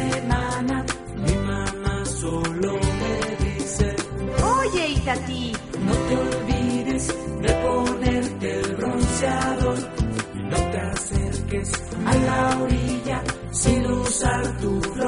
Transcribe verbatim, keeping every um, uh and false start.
semana mi mamá solo me dice: oye, Itatí, no te olvides de ponerte el bronceador y no te acerques a la orilla sin usar tu